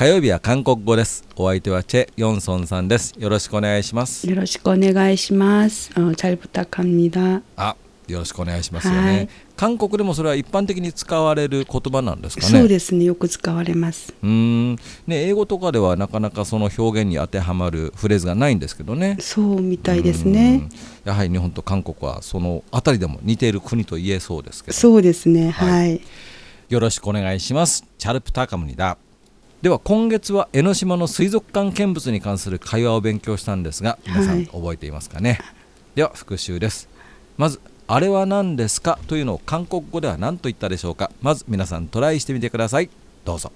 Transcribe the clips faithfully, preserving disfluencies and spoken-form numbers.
火曜日は韓国語です。お相手はチェ・ヨンソンさんです。よろしくお願いします。 よろしくお願いします。어、잘 부탁합니다。 あ、よろしくお願いしますよね。韓国でもそれは一般的に使われる言葉なんですかね。 そうですね、よく使われます。 うーん、ね、英語とかではなかなかその表現に当てはまるフレーズがないんですけどね。 そうみたいですね。 やはり日本と韓国はそのあたりでも似ている国と言えそうですけど。 そうですね、はい、はい、 よろしくお願いします。チャルプタカムニダ。では今月は江ノ島の水族館見物に関する会話を勉強したんですが、皆さん覚えていますかね。はい、では復習です。まずあれは何ですかというのを韓国語では何と言ったでしょうか。まず皆さんトライしてみてください。どうぞ。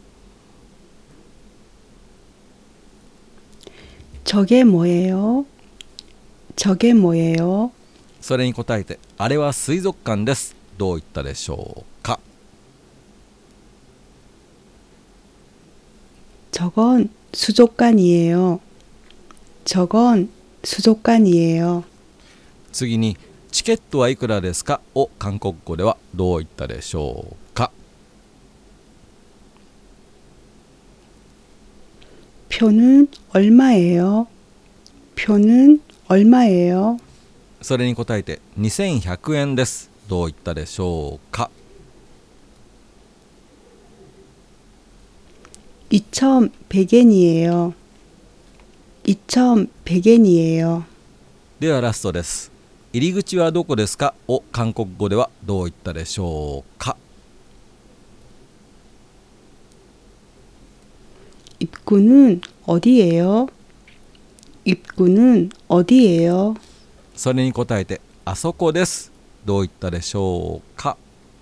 저게 뭐예요? 저게 뭐예요? それに答えてあれは水族館です。どう言ったでしょうか。 저건 수족관이에요. 저건 수족관이에요. 次にチケットはいくらですかを韓国語ではどう言ったでしょうか。 표는 얼마예요? 표는 얼마예요? それに答えてにせんひゃくえんです。どう言ったでしょうか。 이천백 엔이에요. 이천백 엔이에요. ではラストです。入り口はどこですかを韓国語ではどう言ったでしょうか。 입구는 어디예요? 입구는 어디예요? それに答えてあそこです。どう言ったでしょうか。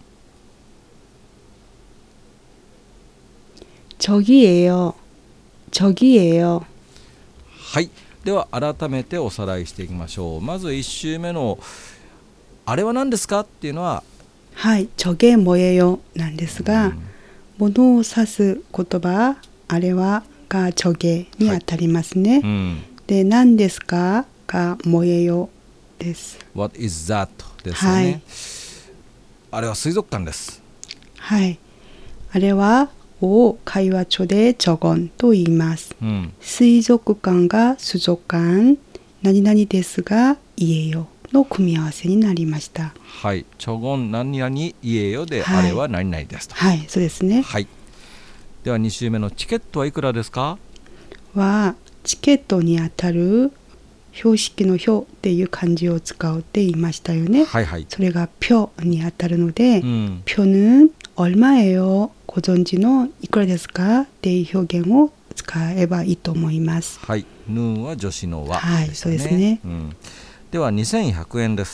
저기예요. 저기예요. はい。では改めておさらいしていきましょう。まずいち週目のあれは何ですかっていうのは、 はい、저게 뭐예요なんですが、うん、物を指す言葉あれはが저게にあたりますね。はい、うん、で何ですかが뭐예요です。 What is that ですよね。はい、あれは水族館です。 はい。あれはを会話帳で저건と言います。うん、水族館が水族館、何々ですが言えよの組み合わせになりました。 はい。저건何々言えよで、はい、あれは何々ですと。 はい、そうですね。 はい。ではに週目のチケットはいくらですかはチケットにあたる標識の表っていう漢字を使うって言いましたよね。はいはい。それが표にあたるので、うん、표는 얼마예요ご存知のいくらですかっていう表現を使えばいいと思います。 はい。ぬは助詞の和、 はい、そうですね。 うん、ではにせんひゃくえんです。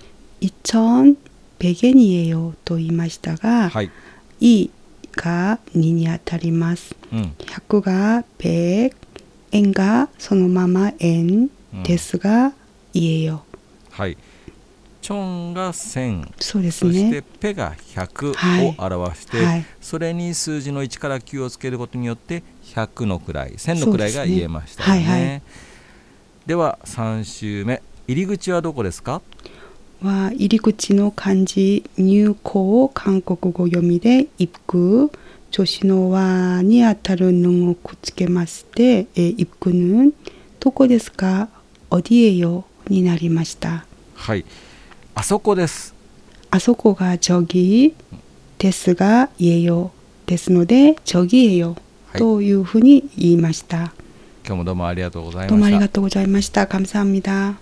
이천백 엔이에요と言いましたが、はい、いがににあたります。うん、ひゃくが백、円がそのまま円ですが、いえよ。 はい。チョンがせん、 そうですね、 そしてペがひゃくを表して、はいはい、それに数字のいちからきゅうをつけることによってひゃくの位、せんの位が言えましたよね。で, ね、はいはい、ではさん週目、入り口はどこですかは入り口の漢字入口を韓国語読みで입구、助詞の和にあたる는をくっつけまして、입구는どこですか어디예요になりました。 はい。あそこです。 あそこが저기ですが言えよですので저기예요というふうに言いました。 今日もどうもありがとうございました。 どうもありがとうございました。감사합니다。